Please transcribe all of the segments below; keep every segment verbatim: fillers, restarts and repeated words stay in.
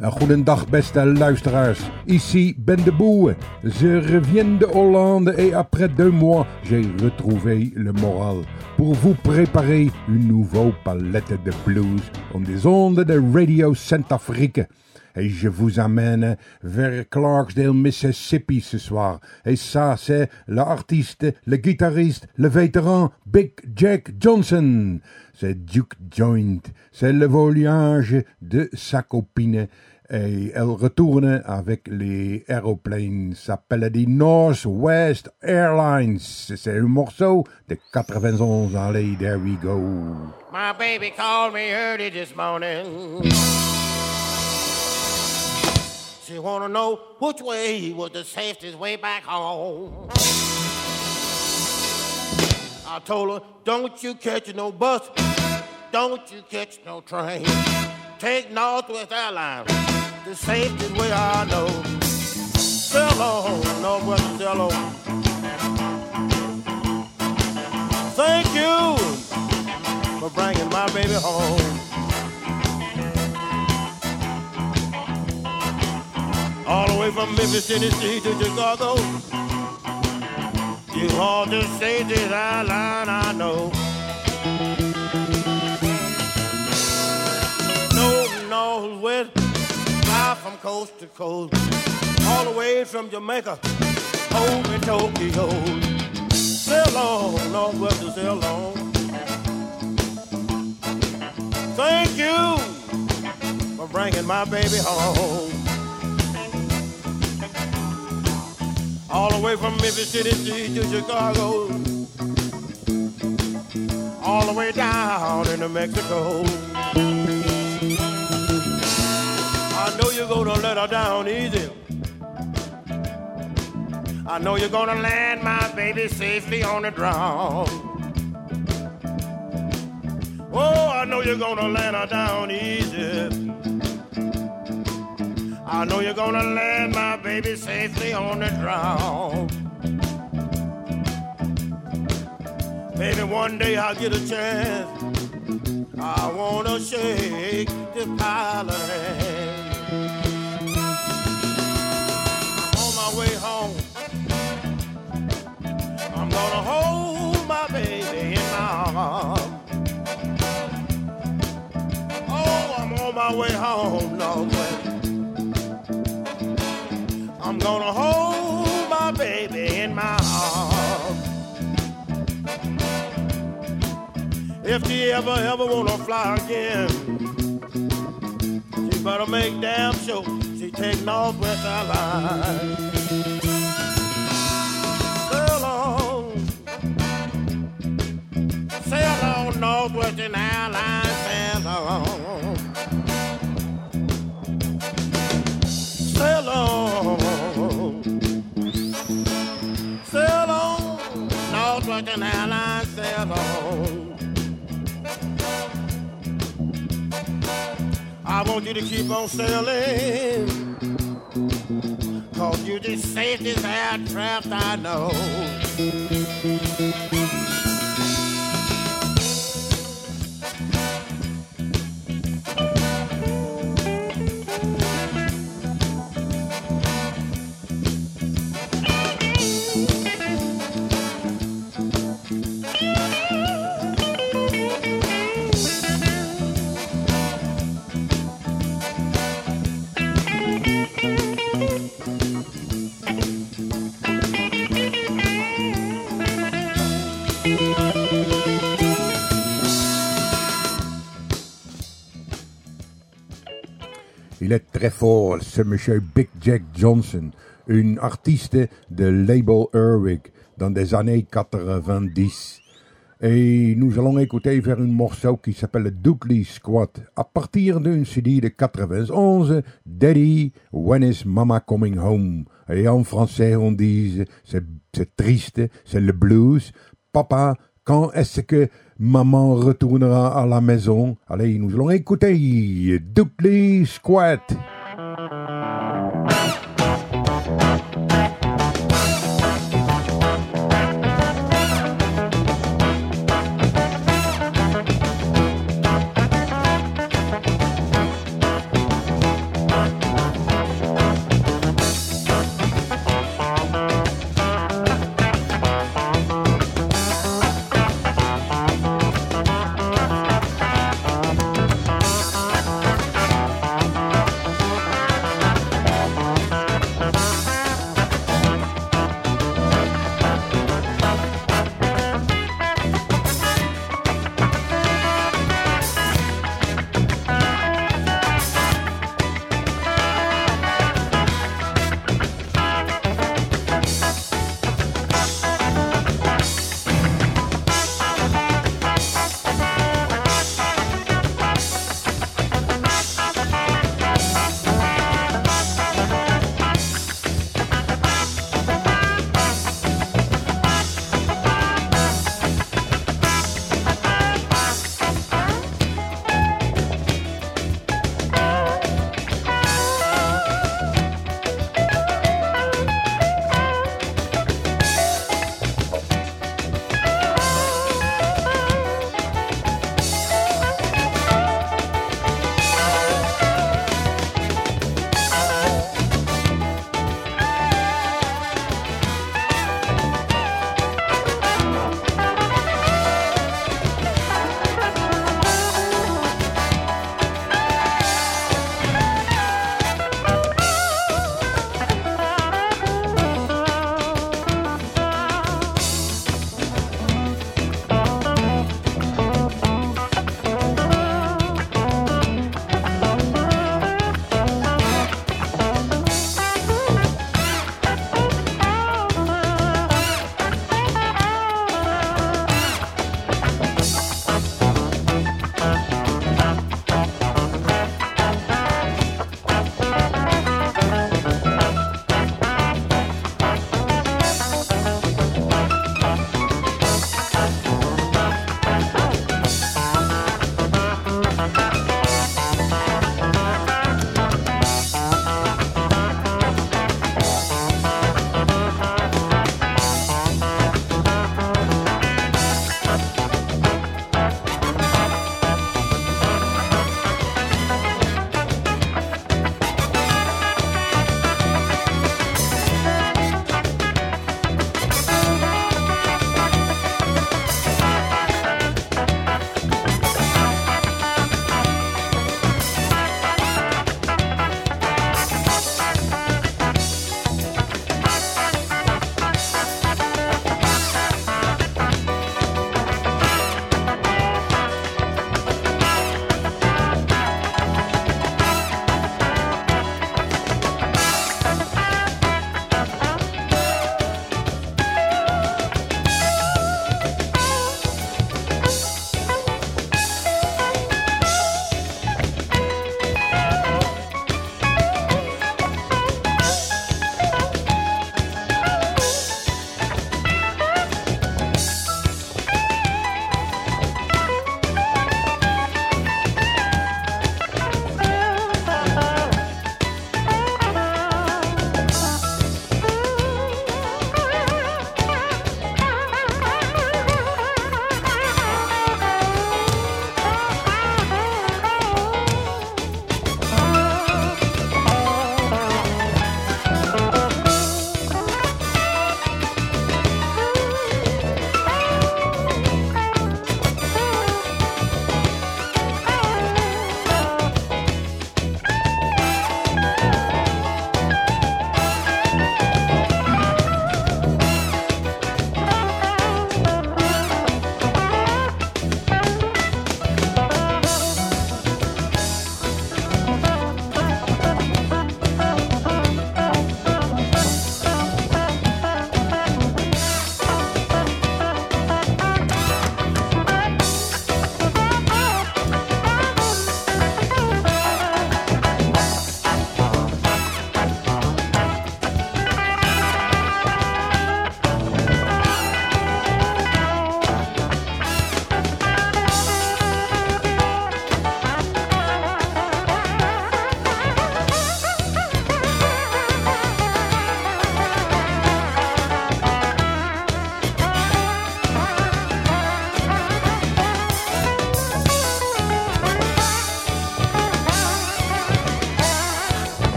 Goedendag beste luisteraars, ici Ben de Bouwe. Je reviens de Hollande et après deux mois, j'ai retrouvé le moral pour vous préparer une nouvelle palette de blues on des ondes de Radio Centrafrique. Et je vous amène vers Clarksdale, Mississippi ce soir. Et ça, c'est l'artiste, le guitariste, le vétéran Big Jack Johnson. C'est Duke Joint. C'est le voyage de sa copine. Et elle retourne avec les aéroplanes. Ça s'appelle des Northwest Airlines. C'est un morceau de quatre-vingt-onze. Allez, there we go. My baby called me early this morning. She wanna know which way was the safest way back home. I told her, don't you catch no bus, don't you catch no train. Take Northwest Airlines, the safest way I know. Sail on, Northwest, sail on. Thank you for bringing my baby home. All the way from Memphis, Tennessee to Chicago. You all the safest airline I know. No, Northwest, fly from coast to coast. All the way from Jamaica, home in Tokyo. Sail on, Northwest, sail on. Thank you for bringing my baby home. All the way from Memphis, Tennessee to Chicago. All the way down into Mexico. I know you're gonna let her down easy. I know you're gonna land my baby safely on the ground. Oh, I know you're gonna land her down easy. I know you're gonna land my baby safely on the ground. Maybe one day I'll get a chance. I wanna shake this pile of hands. I'm on my way home. I'm gonna hold my baby in my arms. Oh, I'm on my way home, Northwest. I'm gonna hold my baby in my arms. If she ever, ever wanna fly again, she better make damn sure she take Northwest Airlines. Sail on, sail on, Northwestern Airlines, sail on. Sail on. Sail on, Northwestern Airlines, sail on. I want you to keep on sailing, 'cause you're the safest aircraft I know. Il est très fort, ce monsieur Big Jack Johnson, un artiste de label Erwick dans des années quatre-vingt-dix. Et nous allons écouter vers un morceau qui s'appelle Dudley Squad, à partir d'un C D de quatre-vingt-onze, Daddy, When is Mama Coming Home? Et en français on dit, c'est, c'est triste, c'est le blues. Papa, quand est-ce que maman retournera à la maison? Allez, nous allons écouter Dudley Squad.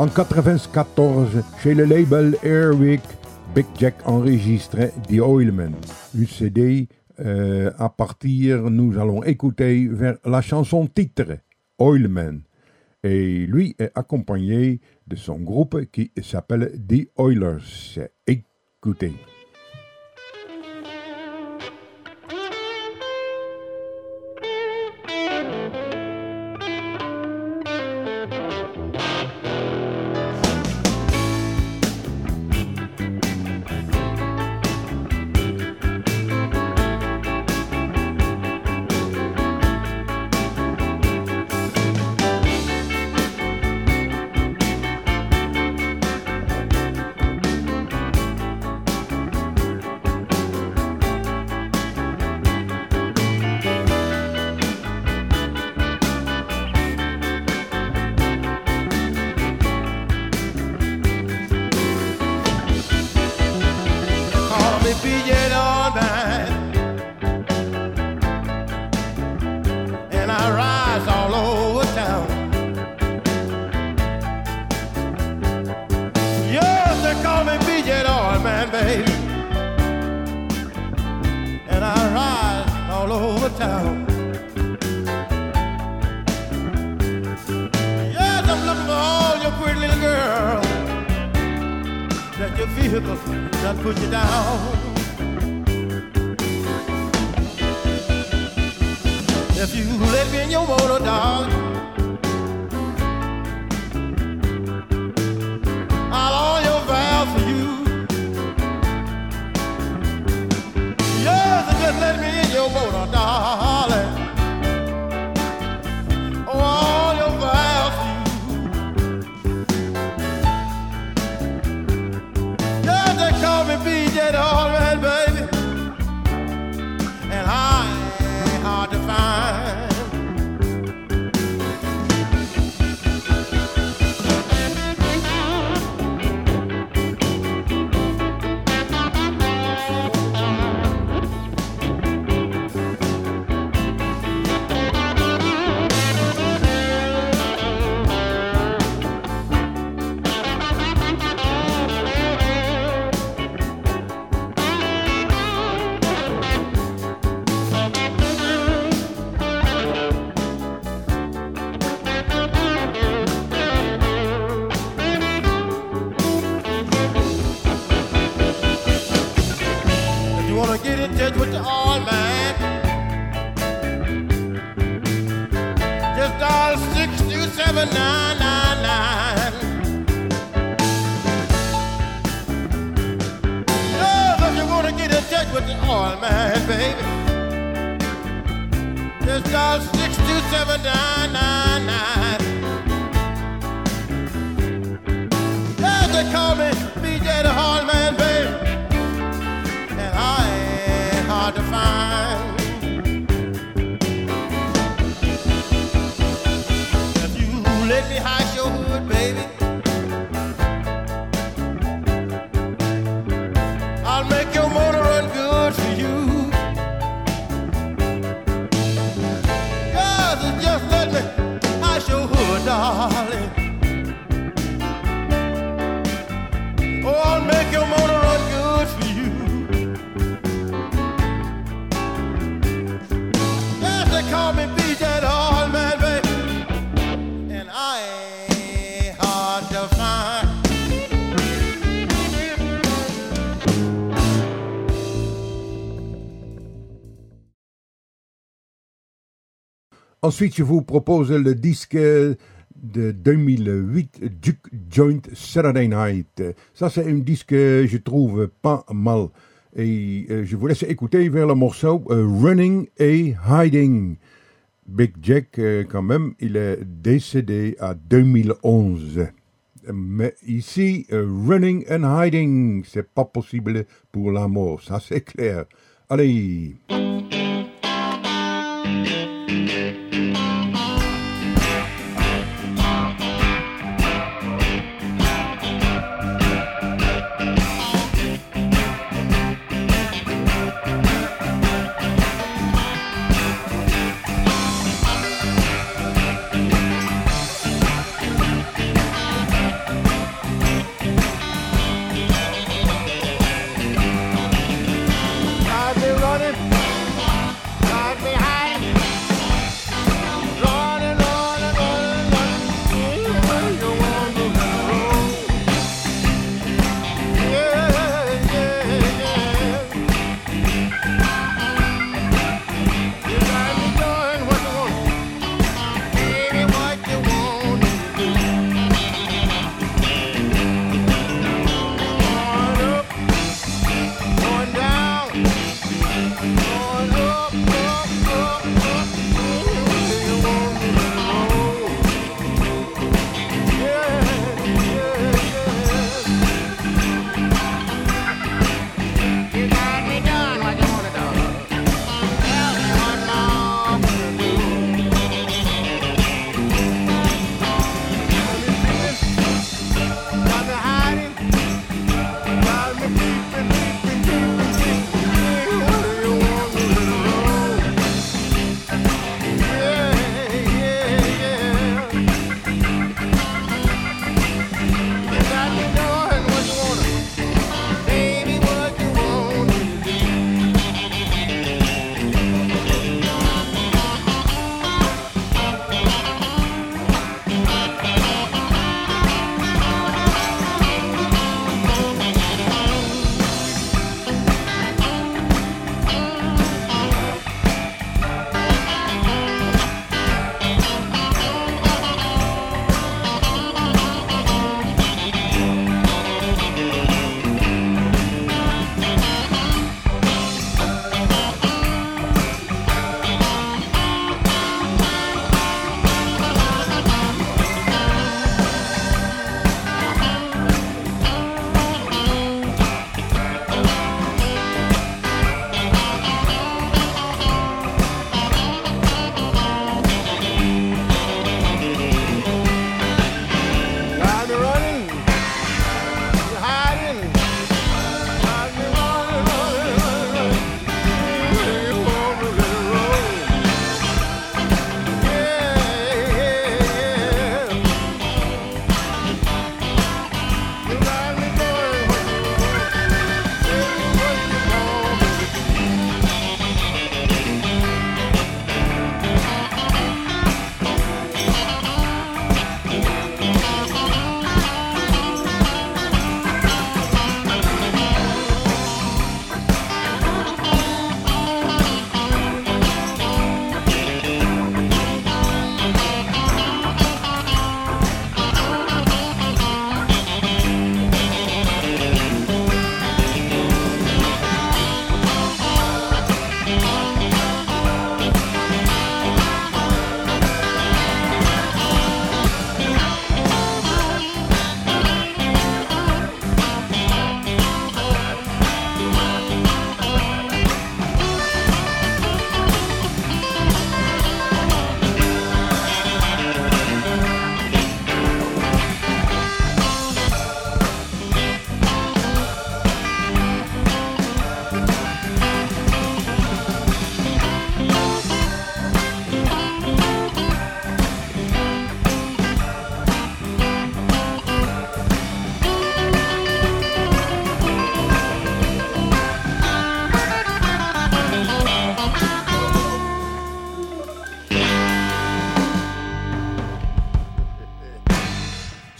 En quatre-vingt-quatorze, chez le label Airwick, Big Jack enregistrait The Oilman. U C D, euh, à partir, nous allons écouter vers la chanson titre, Oilman. Et lui est accompagné de son groupe qui s'appelle The Oilers. Écoutez. Ensuite, je vous propose le disque de deux mille huit, Duke Joint Saturday Night. Ça, c'est un disque que je trouve pas mal. Et euh, je vous laisse écouter vers le morceau euh, Running et Hiding. Big Jack, euh, quand même, il est décédé à deux mille onze. Mais ici, euh, Running and Hiding, c'est pas possible pour la mort, ça c'est clair. Allez!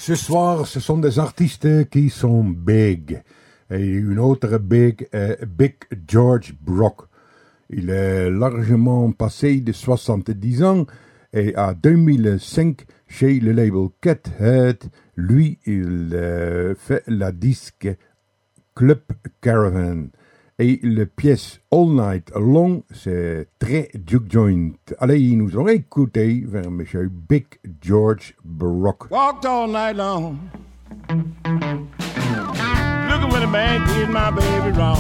Ce soir, ce sont des artistes qui sont big. Et une autre big est Big George Brock. Il est largement passé de soixante-dix ans et en deux mille cinq, chez le label Cathead, lui, il euh, fait la disque Club Caravan. Et la pièce All Night Long, c'est très juke joint. Allez, nous allons écouter vers monsieur Big George Brock. Walked all night long, looking when a man did my baby wrong.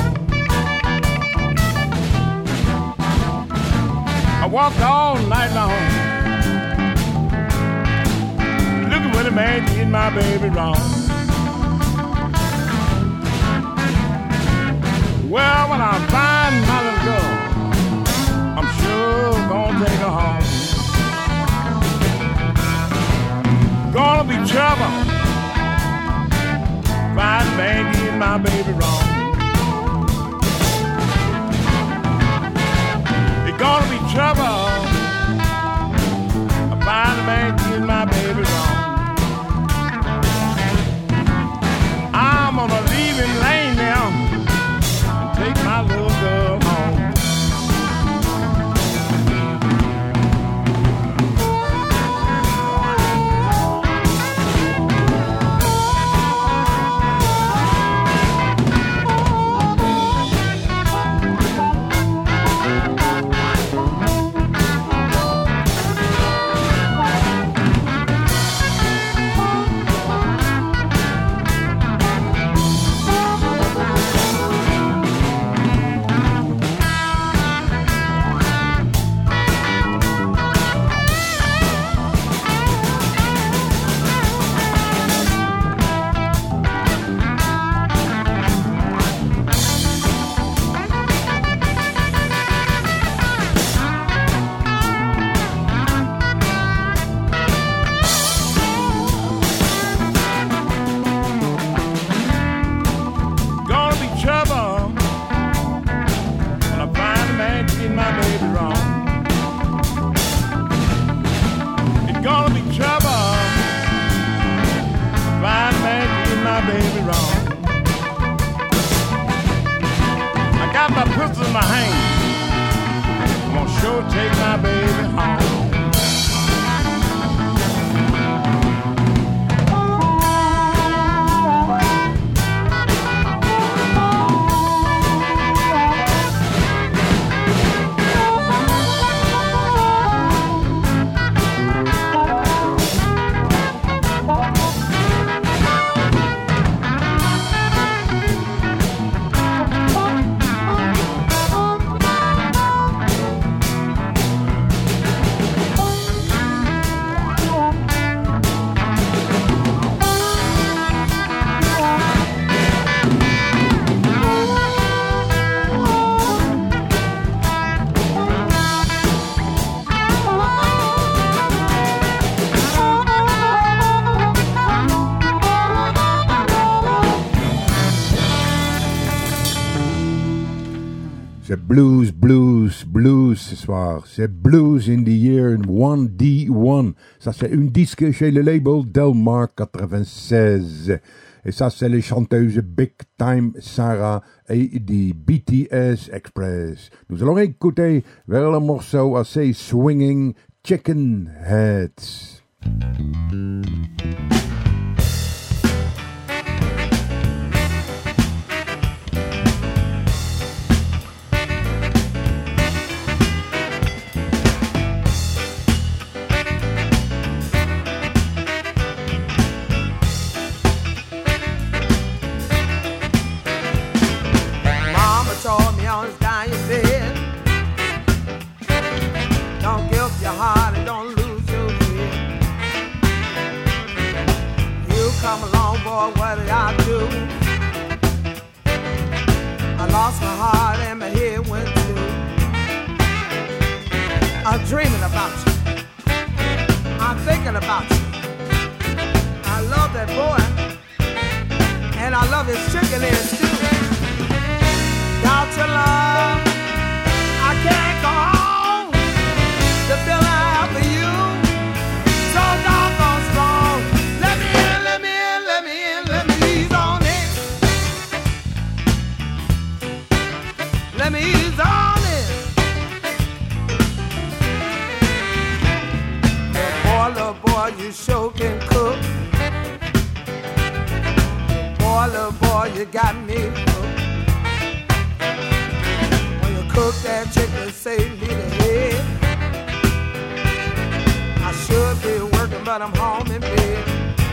I walked all night long, looking when a man did my baby wrong. Well, when I find my little girl, I'm sure gonna take her home. Gonna be trouble, find a man did my baby wrong. It's gonna be trouble, I find a man did my baby wrong. I'm on a leaving lane now, take my little girl home. Blues, blues, blues ce soir. C'est Blues in the Year one D one. Ça, c'est une disque chez le label Delmar quatre-vingt-seize. Et ça, c'est les chanteuses Big Time Sarah et des B T S Express. Nous allons écouter vers le morceau assez swinging Chicken Heads. Lost my heart and my head went too. I'm dreaming about you. I'm thinking about you. I love that boy, and I love his chicken ears too. Without your love, I can't go home. The feeling I have for you, so doggone strong. Let me in, let boy, you sure can cook. Boy, little boy, you got me hooked. When you cook that chicken, save me the head. I should be working, but I'm home in bed.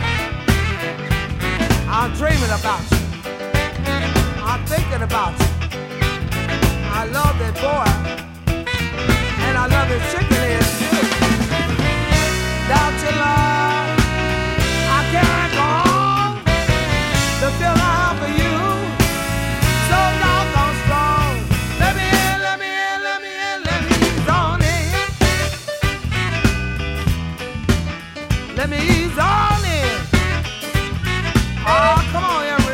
I'm dreaming about you. I'm thinking about you. I love that boy, and I love his chicken head too. Without your love, I can't go on. The feel I have for you, so doggone strong. Let me in, let me in, let me in, let me ease on in. Let me ease on in. Oh, come on, Emery.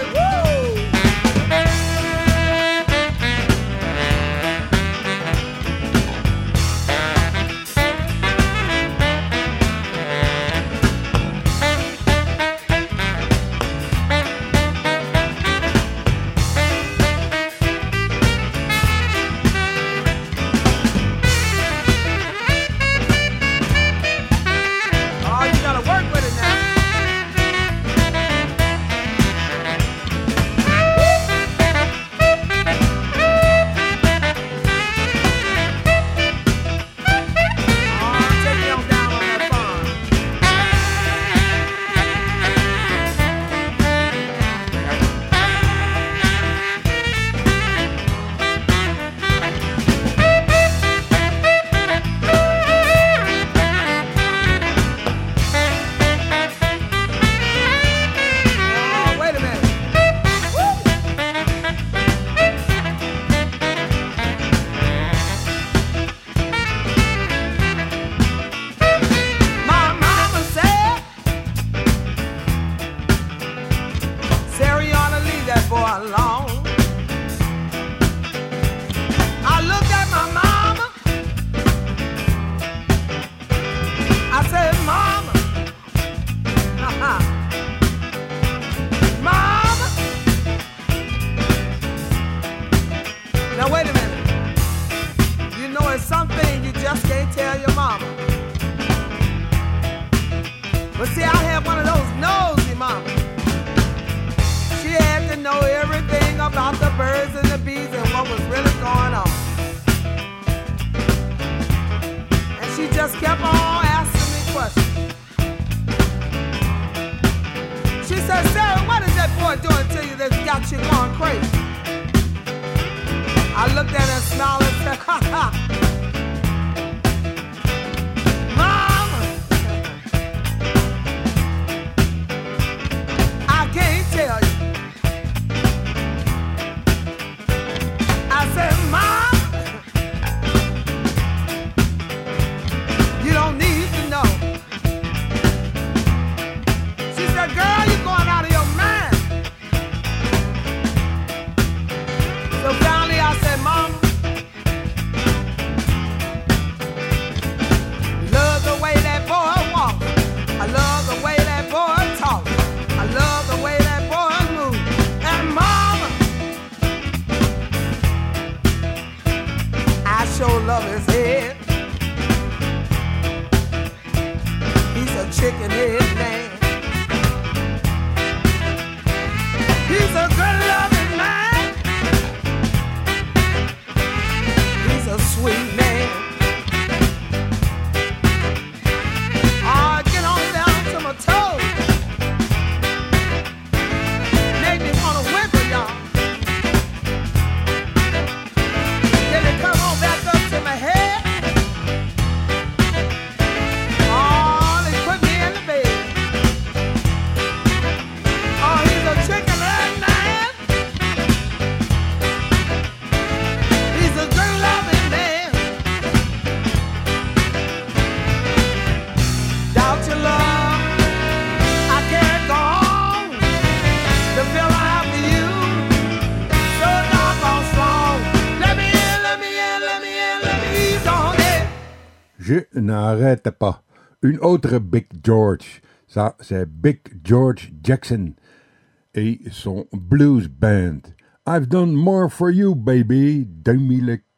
Je n'arrête pas. Une autre Big George, ça c'est Big George Jackson et son Blues Band. I've Done More For You Baby deux mille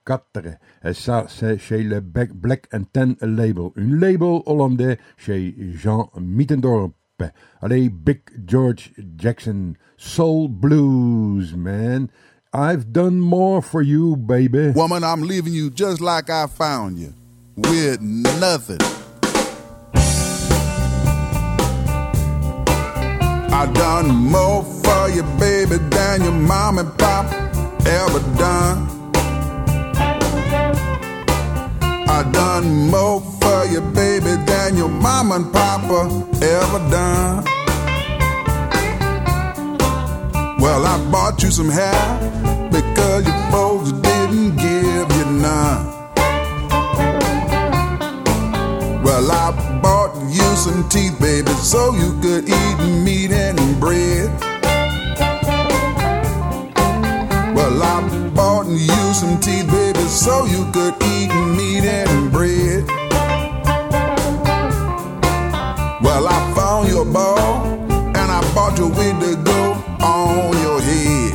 quatre. Et ça, c'est chez le Black and Tan label. Un label hollandais chez Jean Mietendorp. Allez, Big George Jackson. Soul Blues, man. I've done more for you, baby. Woman, I'm leaving you just like I found you. With nothing. I done more for you, baby, than your mom and pop ever done. I done more for you, baby, than your mom and papa ever done. Well, I bought you some hair because your folks didn't give you none. Well, I bought you some teeth, baby, so you could eat meat and bread. Well, I bought you some teeth, baby, so you could eat meat and bread. Well, I found your ball, and I bought you a way to go on your head.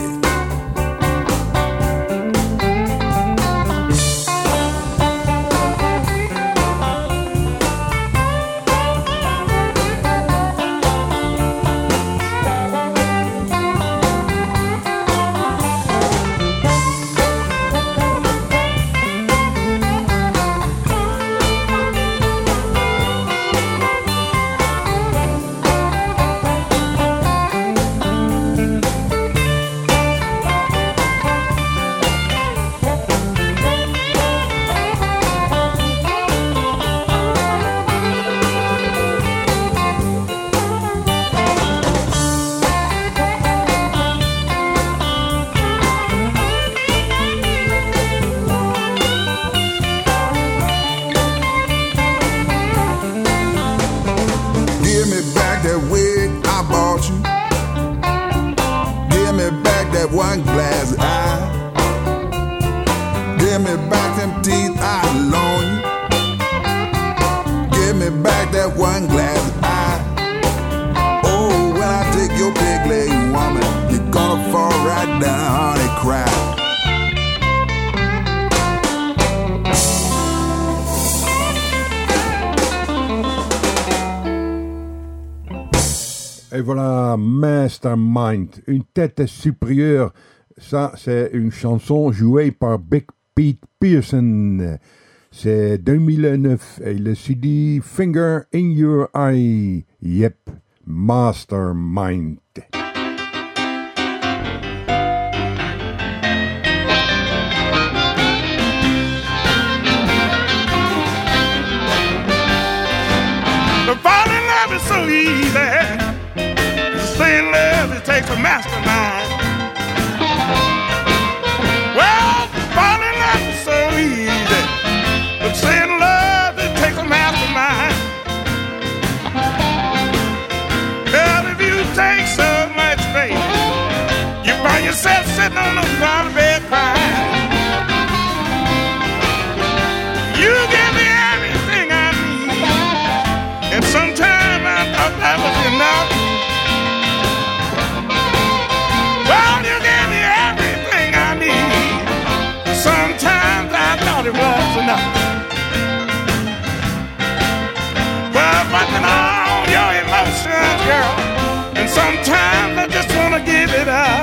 One glass eye. Give me back them teeth I loan you. Give me back that one glass eye. Oh, when I take your big leg, woman, you're gonna fall right down and cry. Et voilà, Mastermind, une tête supérieure. Ça, c'est une chanson jouée par Big Pete Pearson. C'est deux mille neuf et le C D Finger in Your Eye. Yep, Mastermind. The fall in love is so easy. Saying love, it takes a mastermind. Well, falling in love is so easy, but saying love, it takes a mastermind. Well, if you take so much faith, you find yourself sitting on the front of the bed crying. You give me everything I need, and sometimes I thought that was enough. Sometimes I thought it was enough. Well, but then all your emotions, girl, and sometimes I just wanna give it up.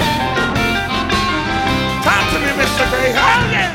Talk to me, Mister Gray. Oh yeah.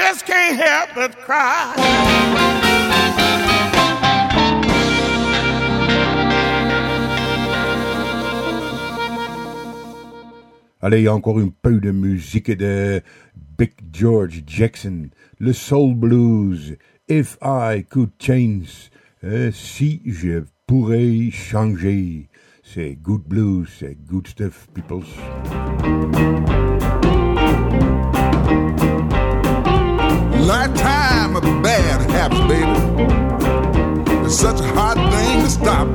just can't help but cry. Allez, encore un peu de musique de Big George Jackson, le soul blues, If I Could Change, euh, si je pourrais changer. C'est good blues, c'est good stuff, peoples. Lifetime of bad habits, baby. It's such a hard thing to stop.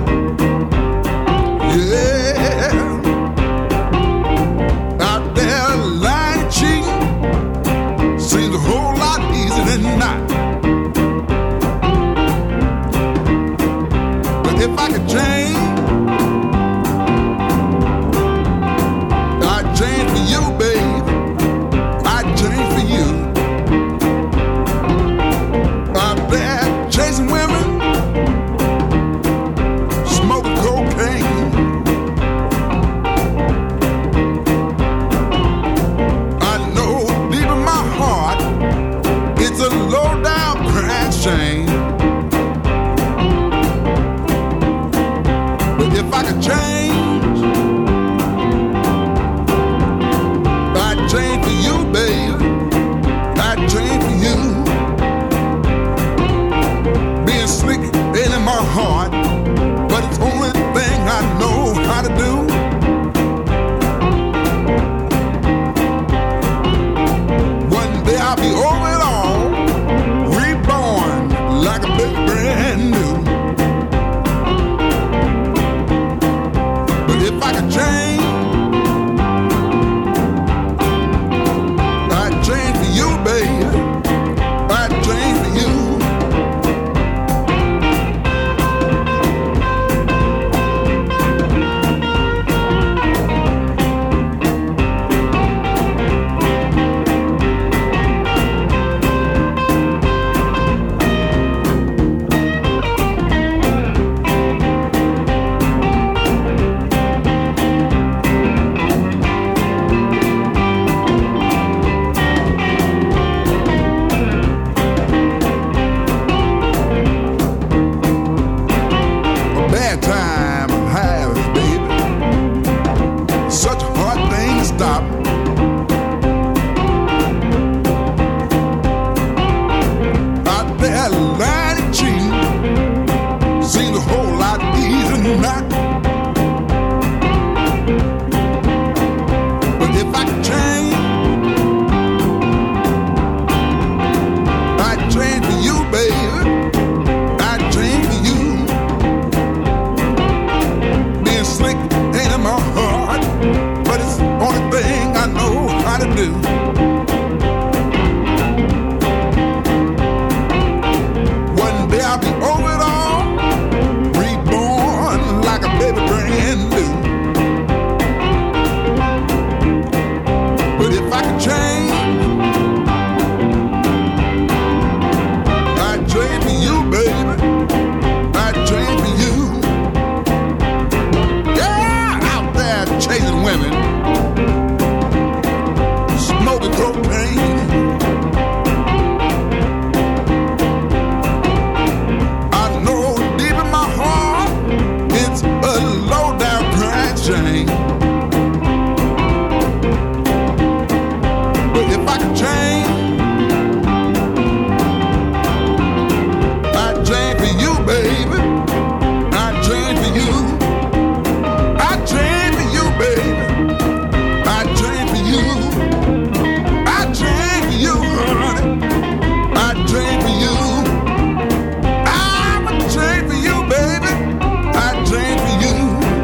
Yeah. Out there lying and cheating seems a whole lot easier than not. But if I could change, I'd change for you, babe. I'd change for you. Out there chasing women, smoking cocaine. I know deep in my heart it's a low down crying shame. But if I could change, I'd change for you, baby. I'd change for you. Being slick ain't in my heart, but it's the only thing I know how to do. One day I'll be over it all, reborn like a baby brand new. But if I could change, I'd change for you, baby. I'd change for you. A bad time of habits, baby. Such a hard thing to stop. Out there lying and cheating seems a whole lot easier than not. But if I could change, I'd change for you, baby. I'd change for you. Being slick ain't in my heart, but it's the only thing I know how to do. One day I'll be over it all, reborn like a baby brand new. But if I could change, I'd change for you, baby. I'd change for you. Yeah, out there chasing women, smoking cocaine. I know deep in my heart it's a low down crying shame. But if I could change, I'd change for you, baby. I'd change for you. I'd change for you, baby. I'd change for you. I'd change for you, honey. I'd change for you. I'ma change for you, baby. I'd change for you.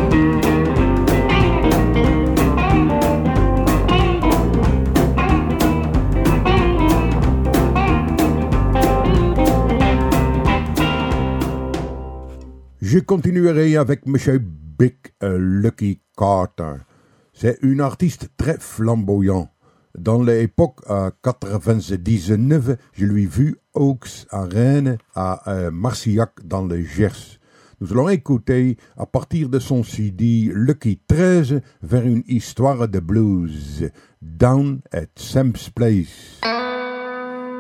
Je continuerai avec Monsieur Big euh, Lucky Carter. C'est un artiste très flamboyant. Dans l'époque euh, quatre-vingt-dix-neuf, je l'ai vu Oaks à Rennes, à euh, Marcillac dans le Gers. Nous allons écouter à partir de son C D Lucky treize vers une histoire de blues, Down at Sam's Place.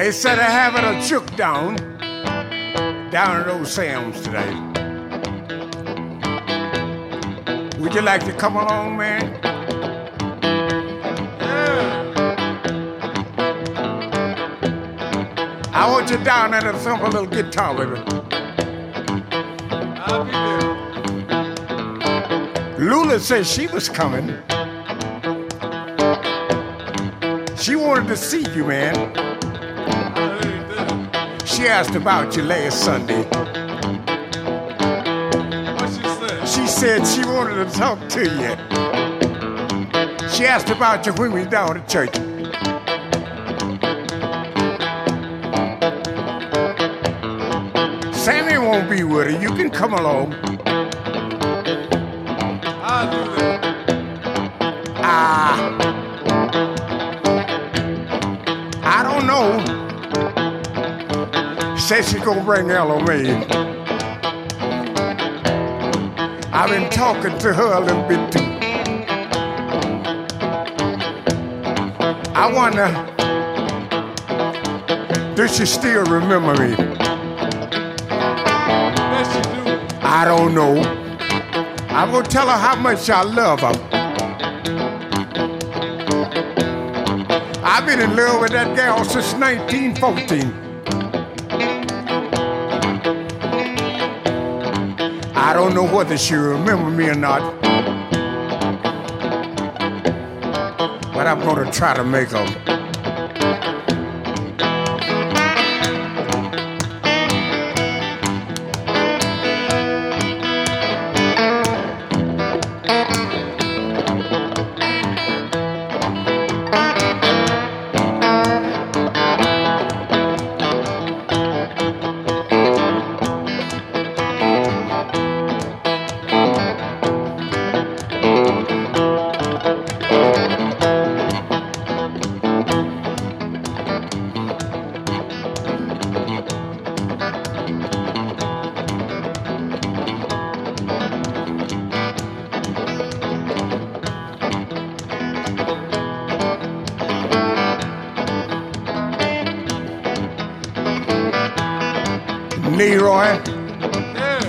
They said they're having a juke down, down at Old Sam's today. Would you like to come along, man? I want you down there to thump a little guitar with me. I'll be there. Lula said she was coming. She wanted to see you, man. She asked about you last Sunday. What she said? She said she wanted to talk to you. She asked about you when we was down at church. Sammy won't be with her. You can come along. I'll do that. Ah. I don't know. Said she's gonna bring Ella May. I've been talking to her a little bit too. I wonder, does she still remember me? I don't know. I'm gonna tell her how much I love her. I've been in love with that girl since nineteen fourteen. I don't know whether she remember me or not, but I'm gonna try to make her. Leroy. Yeah.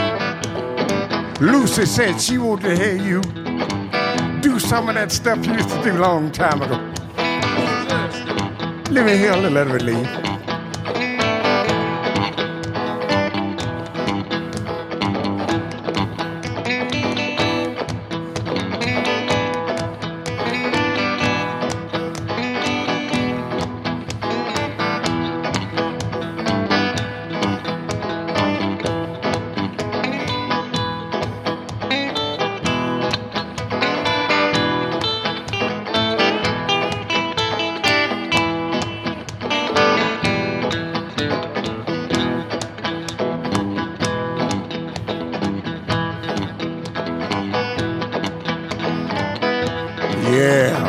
Lucy said she wanted to hear you do some of that stuff you used to do a long time ago. Let me hear a little of it, Lee. Yeah.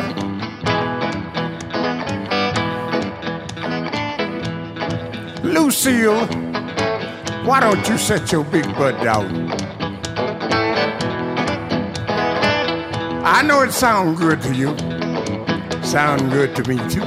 Lucille, why don't you set your big butt down? I know it sounds good to you. Sound good to me too.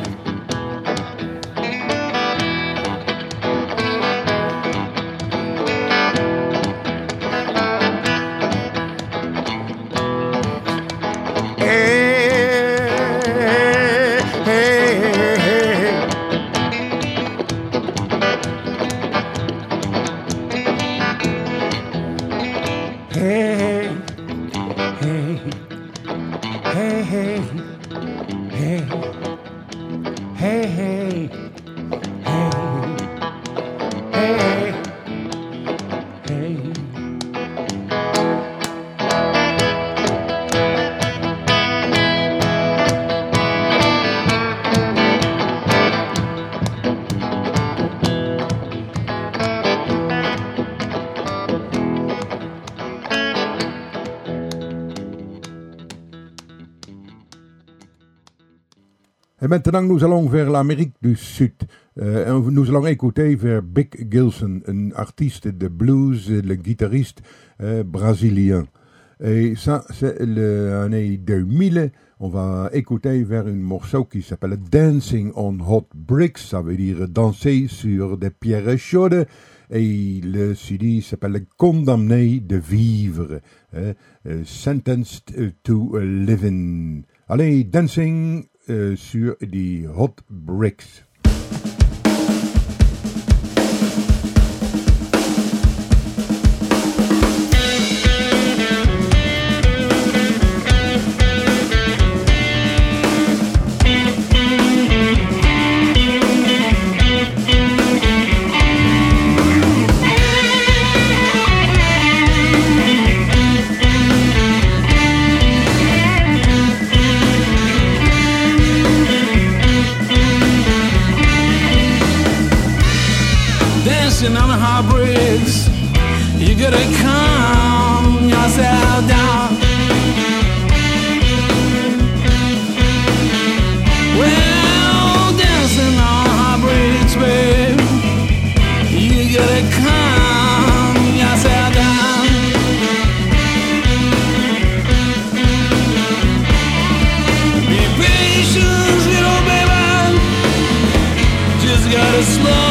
Et maintenant, nous allons vers l'Amérique du Sud. Euh, nous allons écouter vers Big Gilson, un artiste de blues, le guitariste euh, brésilien. Et ça, c'est l'année deux mille On va écouter vers un morceau qui s'appelle Dancing on Hot Bricks, ça veut dire danser sur des pierres chaudes. Et le C D s'appelle Condamné de vivre, hein, uh, Sentenced to Living. Allez, Dancing uh, sur des Hot Bricks. On the hard bricks, you gotta calm yourself down. Well, dancing on hard bricks, babe, you gotta calm yourself down. Be patient, little baby, just gotta slow.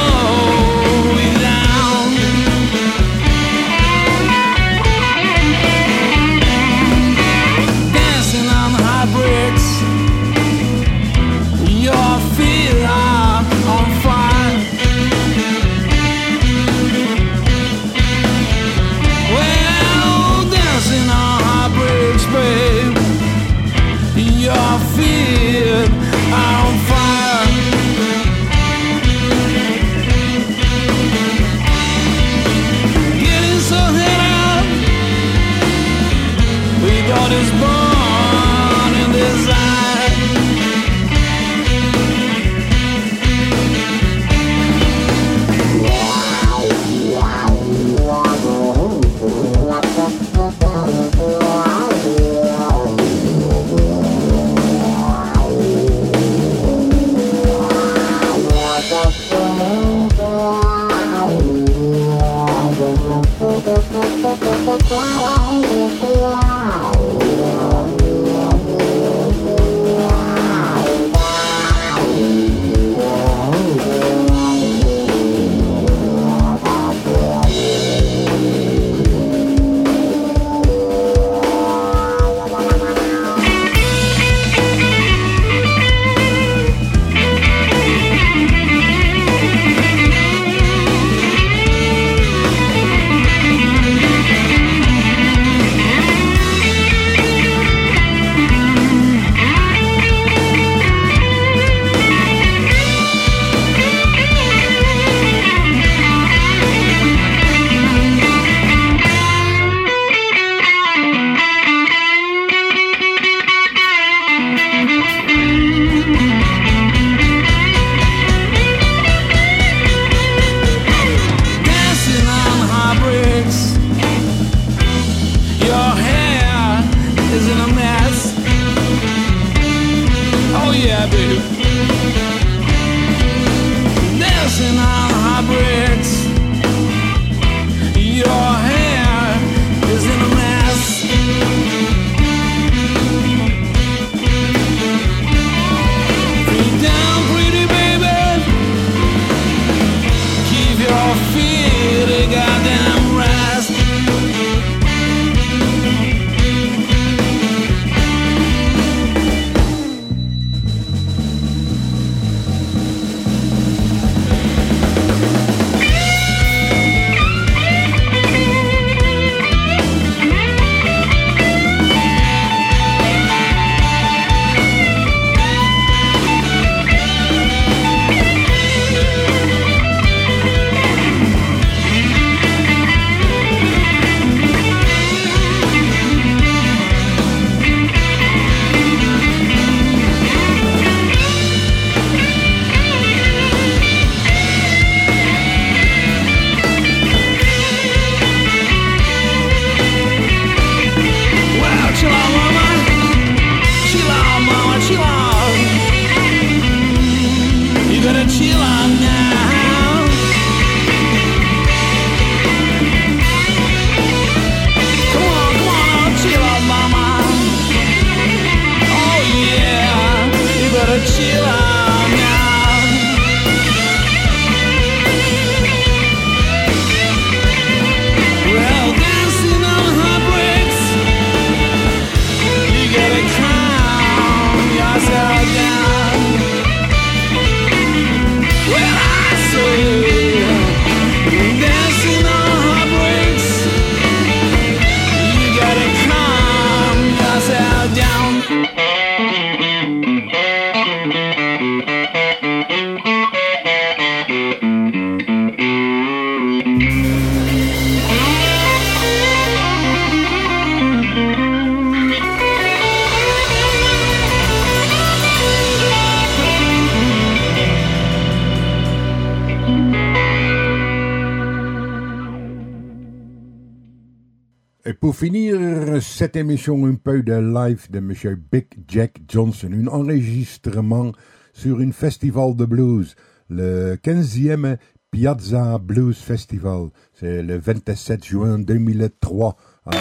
Et pour finir cette émission, un peu de live de Monsieur Big Jack Johnson, un enregistrement sur un festival de blues, le quinzième Piazza Blues Festival. C'est le vingt-sept juin deux mille trois. En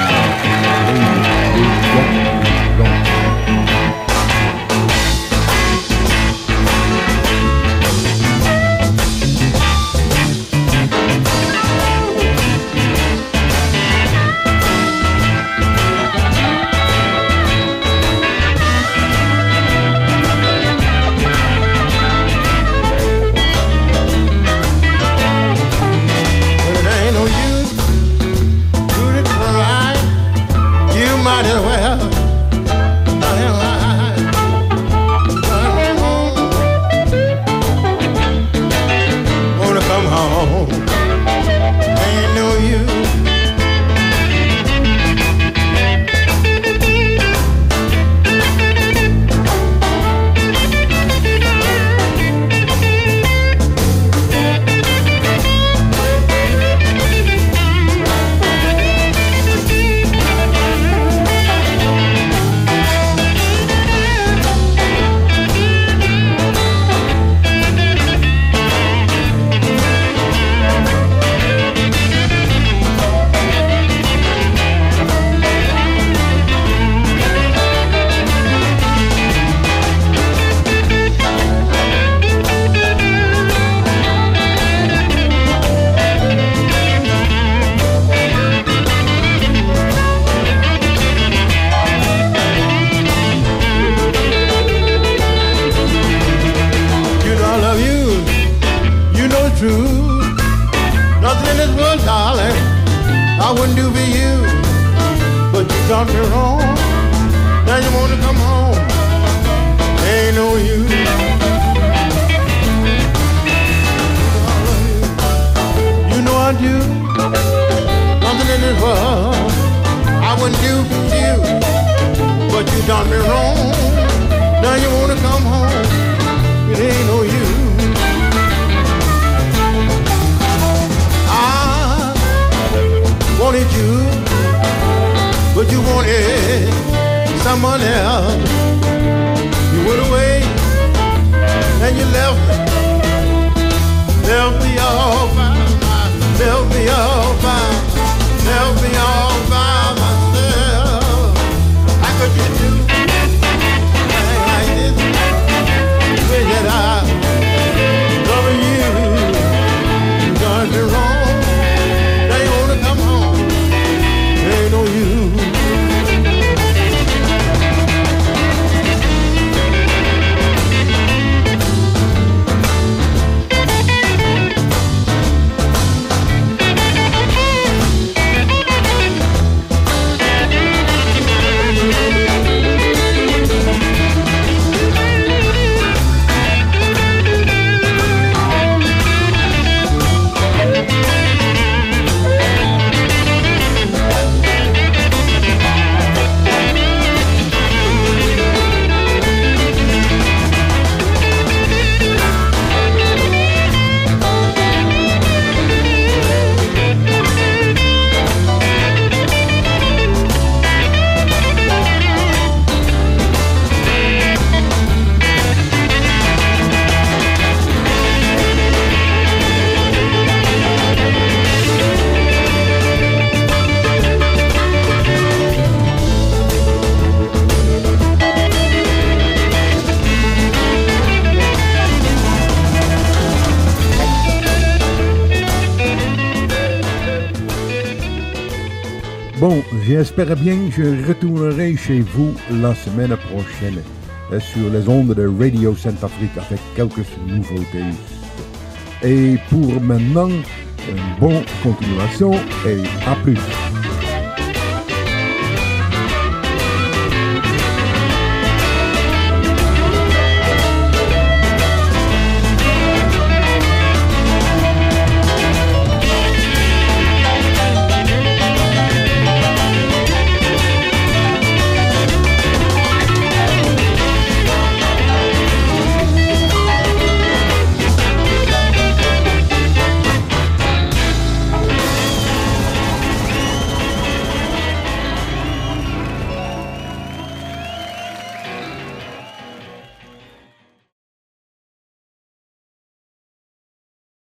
Bon, j'espère bien que je retournerai chez vous la semaine prochaine sur les ondes de Radio Centrafrique avec quelques nouveautés. Et pour maintenant, une bonne continuation et à plus.